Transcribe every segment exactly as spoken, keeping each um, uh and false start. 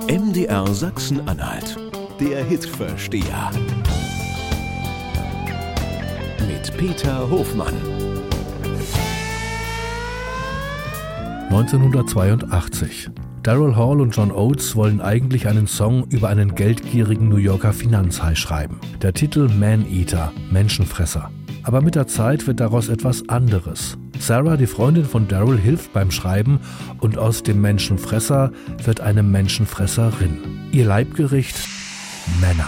M D R Sachsen-Anhalt, der Hitversteher. Mit Peter Hofmann. neunzehnhundertzweiundachtzig. Daryl Hall und John Oates wollen eigentlich einen Song über einen geldgierigen New Yorker Finanzhai schreiben. Der Titel Man-Eater, Menschenfresser. Aber mit der Zeit wird daraus etwas anderes. Sarah, die Freundin von Daryl, hilft beim Schreiben und aus dem Menschenfresser wird eine Menschenfresserin. Ihr Leibgericht: Männer.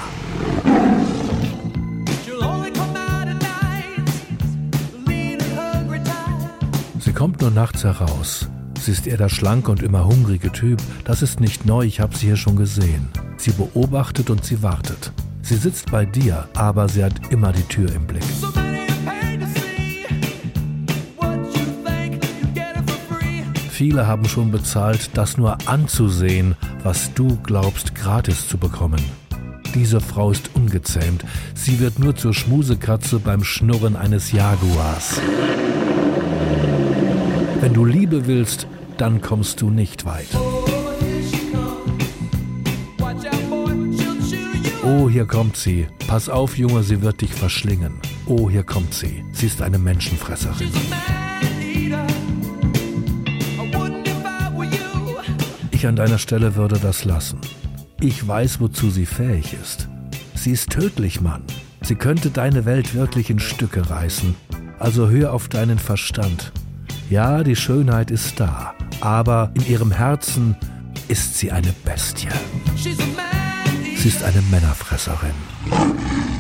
Sie kommt nur nachts heraus. Sie ist eher der schlanke und immer hungrige Typ. Das ist nicht neu, ich habe sie hier schon gesehen. Sie beobachtet und sie wartet. Sie sitzt bei dir, aber sie hat immer die Tür im Blick. Viele haben schon bezahlt, das nur anzusehen, was du glaubst gratis zu bekommen. Diese Frau ist ungezähmt. Sie wird nur zur Schmusekatze beim Schnurren eines Jaguars. Wenn du Liebe willst, dann kommst du nicht weit. Oh, hier kommt sie. Pass auf, Junge, sie wird dich verschlingen. Oh, hier kommt sie. Sie ist eine Menschenfresserin. Ich an deiner Stelle würde das lassen. Ich weiß, wozu sie fähig ist. Sie ist tödlich, Mann. Sie könnte deine Welt wirklich in Stücke reißen. Also hör auf deinen Verstand. Ja, die Schönheit ist da, aber in ihrem Herzen ist sie eine Bestie. Sie ist eine Männerfresserin.